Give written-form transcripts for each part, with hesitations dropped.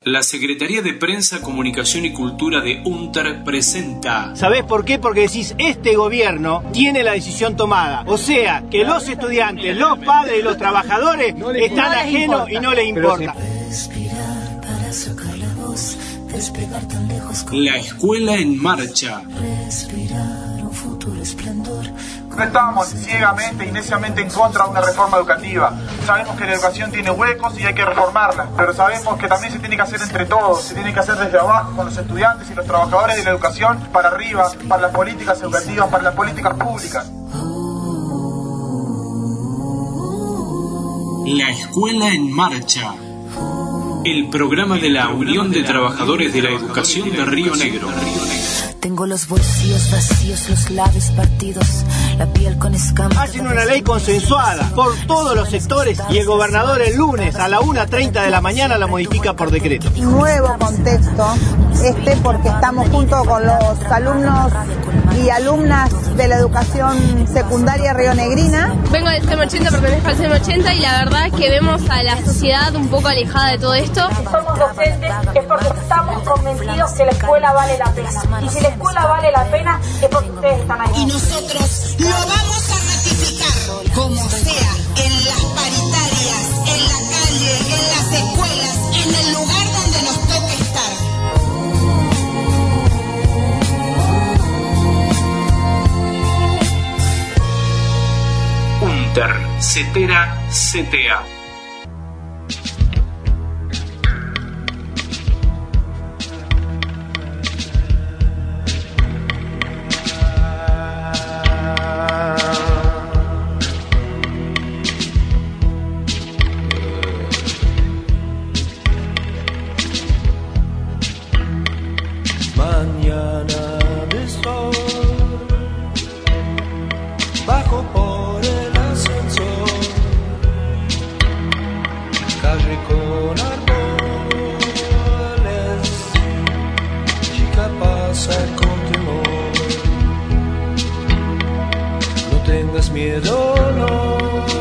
La Secretaría de Prensa, Comunicación y Cultura de UNTER presenta... ¿Sabés por qué? Porque decís, este gobierno tiene la decisión tomada. O sea, que los estudiantes, los padres y los trabajadores están ajenos y no les importa. La Escuela en Marcha. No estamos ciegamente y neciamente en contra de una reforma educativa. Sabemos que la educación tiene huecos y hay que reformarla, pero sabemos que también se tiene que hacer entre todos, se tiene que hacer desde abajo con los estudiantes y los trabajadores de la educación para arriba, para las políticas educativas, para las políticas públicas. La Escuela en Marcha. El programa de la Unión de Trabajadores de la Educación de Río Negro. Tengo los bolsillos vacíos, los labios partidos, la piel con escamas. Hacen una ley consensuada por todos los sectores y el gobernador el lunes a la 1:30 de la mañana la modifica por decreto. Nuevo contexto, porque estamos junto con los alumnos y alumnas de la educación secundaria rionegrina. Vengo del CEM 80, pertenezco al CEM 80 y la verdad es que vemos a la sociedad un poco alejada de todo esto. Si somos docentes es porque estamos convencidos que la escuela vale la pena. Y si la escuela vale la pena es porque ustedes están ahí. Y nosotros lo vamos a ratificar, como sea, en las paritarias, en la calle, en las escuelas, en el lugar donde nos toque estar. UNTER, CETERA, CTA. Mañana de sol, bajo por el ascensor, calle con árboles, chica pasa con temor, no tengas miedo, no,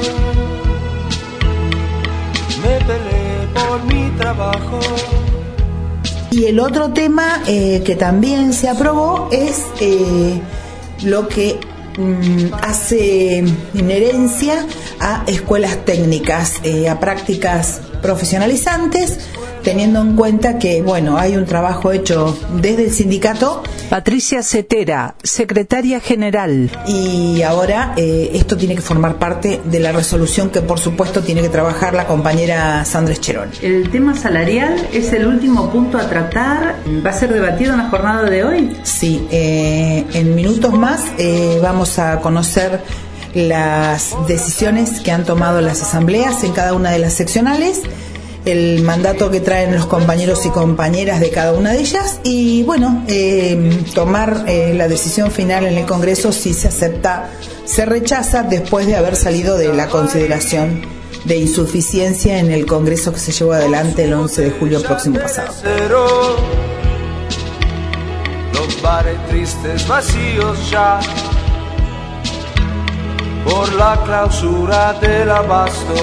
me peleé por mi trabajo. Y el otro tema que también se aprobó es lo que hace inherencia a escuelas técnicas, a prácticas profesionalizantes, teniendo en cuenta que, bueno, hay un trabajo hecho desde el sindicato. Patricia Cetera, secretaria general. Y ahora esto tiene que formar parte de la resolución que, por supuesto, tiene que trabajar la compañera Sandra Scheroni. El tema salarial es el último punto a tratar. ¿Va a ser debatido en la jornada de hoy? Sí, en minutos más vamos a conocer las decisiones que han tomado las asambleas en cada una de las seccionales, el mandato que traen los compañeros y compañeras de cada una de ellas y, bueno, tomar la decisión final en el Congreso si se acepta, se rechaza después de haber salido de la consideración de insuficiencia en el Congreso que se llevó adelante el 11 de julio próximo pasado. Los bares tristes vacíos ya por la clausura del abasto.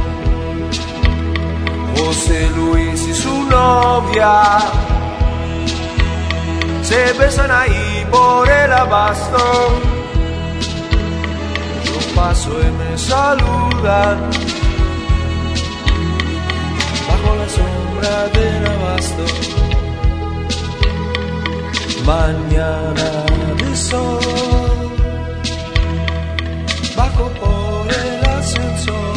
José Luis y su novia se besan ahí por el abasto. Yo paso y me saludan bajo la sombra del abasto. Mañana de sol, bajo por el ascensor.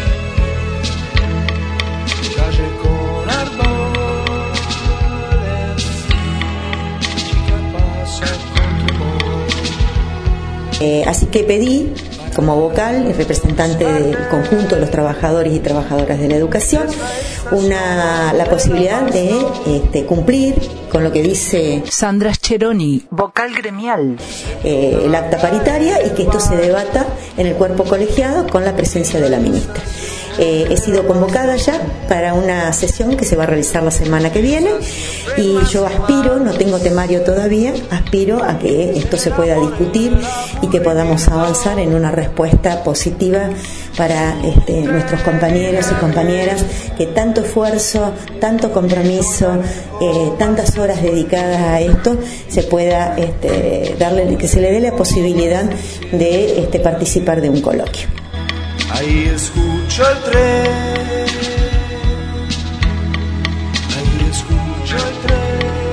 Calle con árboles, chica pasa con temor. Así que pedí, como vocal y representante del conjunto de los trabajadores y trabajadoras de la educación, la posibilidad de cumplir con lo que dice Sandra Scheroni, vocal gremial, el acta paritaria y que esto se debata en el cuerpo colegiado con la presencia de la ministra. he sido convocada ya para una sesión que se va a realizar la semana que viene, y yo aspiro, no tengo temario todavía, aspiro a que esto se pueda discutir y que podamos avanzar en una respuesta positiva para nuestros compañeros y compañeras, que tanto esfuerzo, tanto compromiso, tantas horas dedicadas a esto, se pueda que se le dé la posibilidad de participar de un coloquio. Ahí escucho el tren, ahí escucho el tren,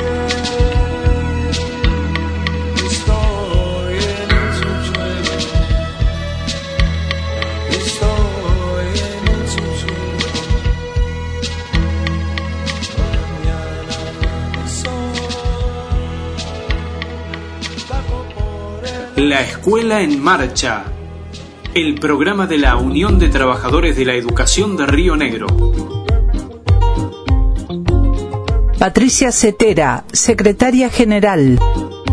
estoy en el subsuelo, estoy en el subsuelo, mañana sol, La Escuela en Marcha, el programa de la Unión de Trabajadores de la Educación de Río Negro. Patricia Cetera, secretaria general.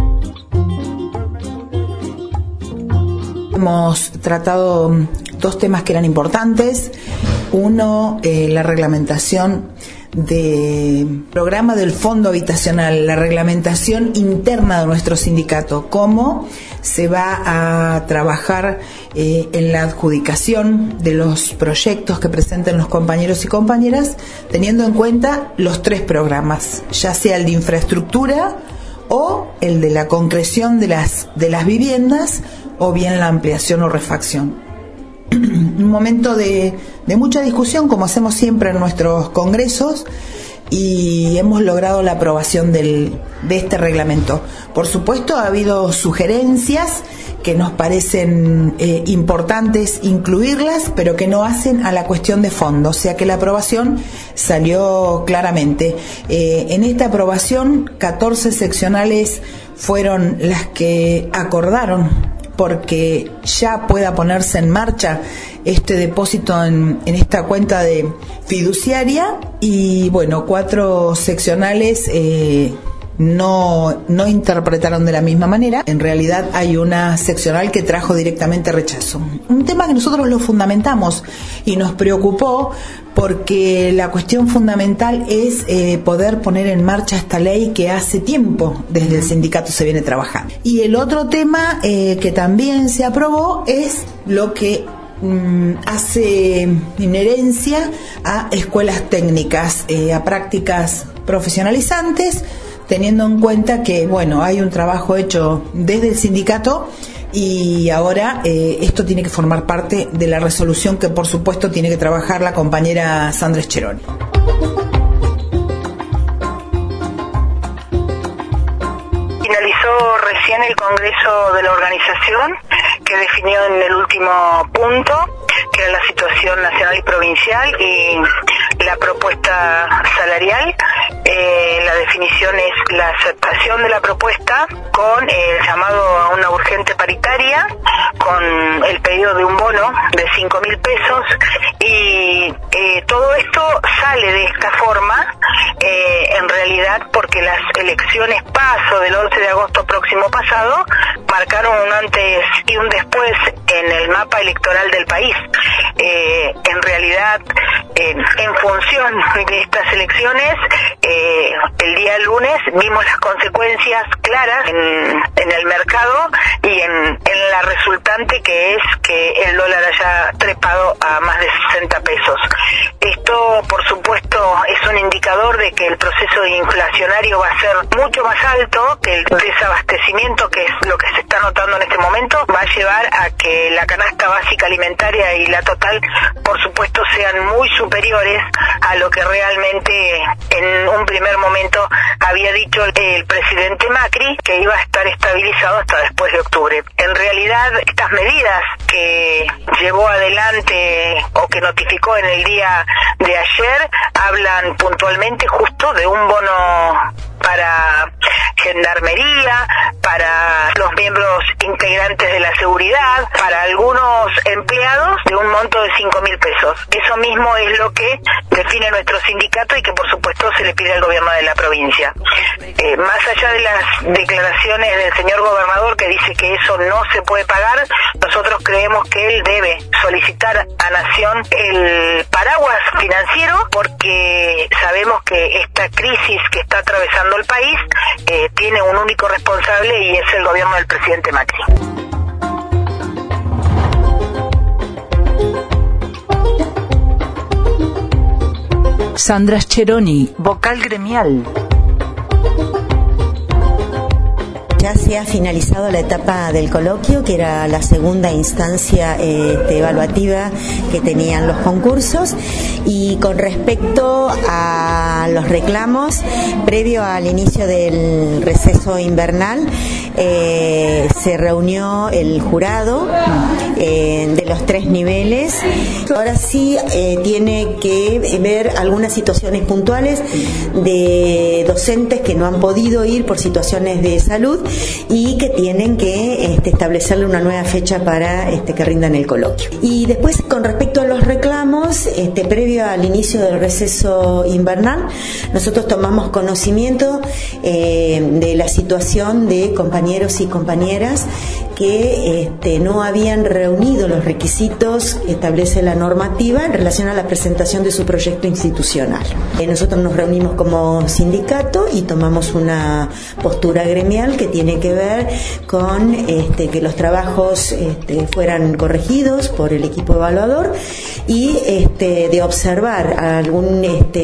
Hemos tratado dos temas que eran importantes. Uno, la reglamentación del programa del fondo habitacional, la reglamentación interna de nuestro sindicato, cómo se va a trabajar en la adjudicación de los proyectos que presenten los compañeros y compañeras, teniendo en cuenta los tres programas, ya sea el de infraestructura o el de la concreción de las viviendas, o bien la ampliación o refacción. Un momento de mucha discusión, como hacemos siempre en nuestros congresos, y hemos logrado la aprobación de este reglamento. Por supuesto, ha habido sugerencias que nos parecen importantes incluirlas, pero que no hacen a la cuestión de fondo, o sea que la aprobación salió claramente. En esta aprobación, 14 seccionales fueron las que acordaron porque ya pueda ponerse en marcha este depósito en esta cuenta de fiduciaria, y bueno, 4 seccionales no interpretaron de la misma manera. En realidad hay una seccional que trajo directamente rechazo. Un tema que nosotros lo fundamentamos y nos preocupó, porque la cuestión fundamental es poder poner en marcha esta ley que hace tiempo desde el sindicato se viene trabajando. Y el otro tema que también se aprobó es lo que hace inherencia a escuelas técnicas, a prácticas profesionalizantes, teniendo en cuenta que, bueno, hay un trabajo hecho desde el sindicato, y ahora esto tiene que formar parte de la resolución que, por supuesto, tiene que trabajar la compañera Sandra Scheroni. Finalizó recién el Congreso de la organización, que definió en el último punto, que era la situación nacional y provincial y la propuesta salarial. La definición es la aceptación de la propuesta con el llamado a una urgente paritaria, con el pedido de un bono de 5.000 pesos, y todo esto sale de esta forma, en realidad porque las elecciones PASO del 11 de agosto próximo pasado marcaron un antes y un después en el mapa electoral del país. En realidad, en función de estas elecciones, el día lunes vimos las consecuencias claras en el mercado y en la resultante, que es que el dólar haya trepado a más de 60 pesos. Esto, por supuesto, es un indicador de que el proceso inflacionario va a ser mucho más alto, que el desabastecimiento, que es lo que se está notando en este momento, va a llevar a que la canasta básica alimentaria y la total, por supuesto, sean muy superiores a lo que realmente en un primer momento había dicho el presidente Macri, que iba a estar estabilizado hasta después de octubre. En realidad, estas medidas que llevó adelante o que notificó en el día de ayer hablan puntualmente justo de un bono para gendarmería, para los miembros integrantes de la seguridad, para algunos empleados de un monto de 5.000 pesos. Eso mismo es lo que define nuestro sindicato y que por supuesto se le pide al gobierno de la provincia. Más allá de las declaraciones del señor gobernador que dice que eso no se puede pagar, nosotros creemos que él debe solicitar a Nación el paraguas financiero, porque sabemos que esta crisis que está atravesando el país tiene un único responsable y es el gobierno del presidente Macri. Sandra Scheroni, vocal gremial. Ya se ha finalizado la etapa del coloquio, que era la segunda instancia evaluativa que tenían los concursos, y con respecto a los reclamos, previo al inicio del receso invernal, se reunió el jurado de los 3 niveles. Ahora sí tiene que ver algunas situaciones puntuales de docentes que no han podido ir por situaciones de salud y que tienen que establecerle una nueva fecha para que rindan el coloquio. Y después, con respecto a los reclamos, previo al inicio del receso invernal, nosotros tomamos conocimiento de la situación de compañeros y compañeras que no habían reunido los requisitos que establece la normativa en relación a la presentación de su proyecto institucional. Nosotros nos reunimos como sindicato y tomamos una postura gremial que tiene que ver con que los trabajos fueran corregidos por el equipo evaluador y de observar algún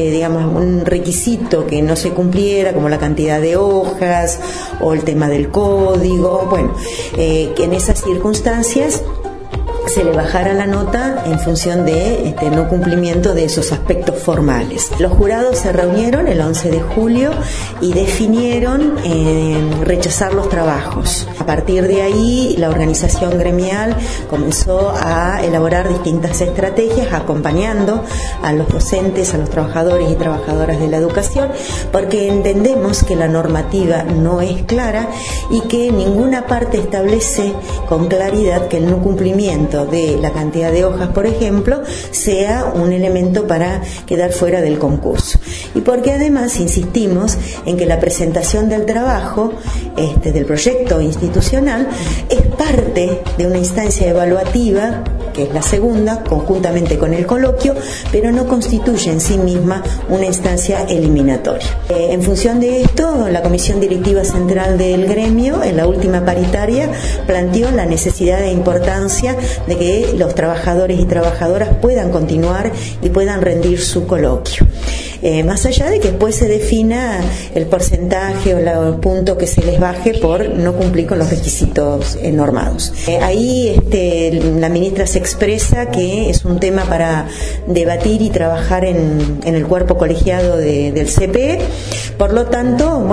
un requisito que no se cumpliera, como la cantidad de hojas o el tema del código, que en esas circunstancias se le bajara la nota en función de no cumplimiento de esos aspectos formales. Los jurados se reunieron el 11 de julio y definieron rechazar los trabajos. A partir de ahí, la organización gremial comenzó a elaborar distintas estrategias acompañando a los docentes, a los trabajadores y trabajadoras de la educación, porque entendemos que la normativa no es clara y que ninguna parte establece con claridad que el no cumplimiento de la cantidad de hojas, por ejemplo, sea un elemento para quedar fuera del concurso. Y porque además insistimos en que la presentación del trabajo, del proyecto institucional, es parte de una instancia evaluativa, que es la segunda, conjuntamente con el coloquio, pero no constituye en sí misma una instancia eliminatoria. En función de esto, la Comisión Directiva Central del gremio, en la última paritaria, planteó la necesidad e importancia de que los trabajadores y trabajadoras puedan continuar y puedan rendir su coloquio. Más allá de que después se defina el porcentaje o el punto que se les baje por no cumplir con los requisitos normados. Ahí la ministra se expresa que es un tema para debatir y trabajar en el cuerpo colegiado del CPE. Por lo tanto,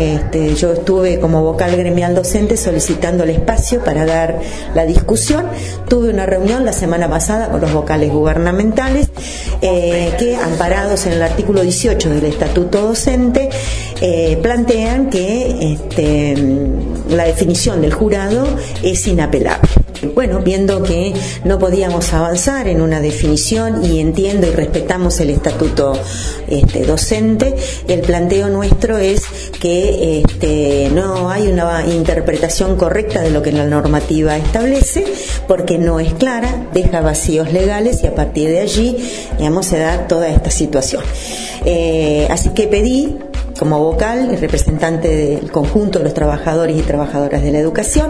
yo estuve como vocal gremial docente solicitando el espacio para dar la discusión. Tuve una reunión la semana pasada con los vocales gubernamentales que, amparados en el artículo 18 del Estatuto Docente, plantean que la definición del jurado es inapelable. Viendo que no podíamos avanzar en una definición y entiendo y respetamos el estatuto docente, el planteo nuestro es que no hay una interpretación correcta de lo que la normativa establece, porque no es clara, deja vacíos legales y a partir de allí, se da toda esta situación. Así que pedí, como vocal y representante del conjunto de los trabajadores y trabajadoras de la educación,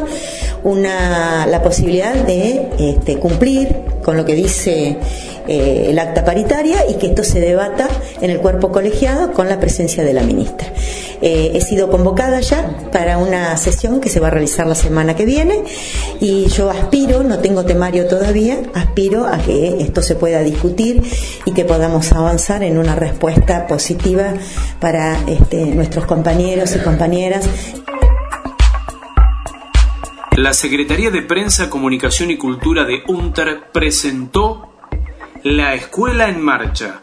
la posibilidad de cumplir con lo que dice el acta paritaria y que esto se debata en el cuerpo colegiado con la presencia de la ministra. He sido convocada ya para una sesión que se va a realizar la semana que viene y yo aspiro, no tengo temario todavía, aspiro a que esto se pueda discutir y que podamos avanzar en una respuesta positiva para nuestros compañeros y compañeras. La Secretaría de Prensa, Comunicación y Cultura de UNTER presentó La Escuela en Marcha,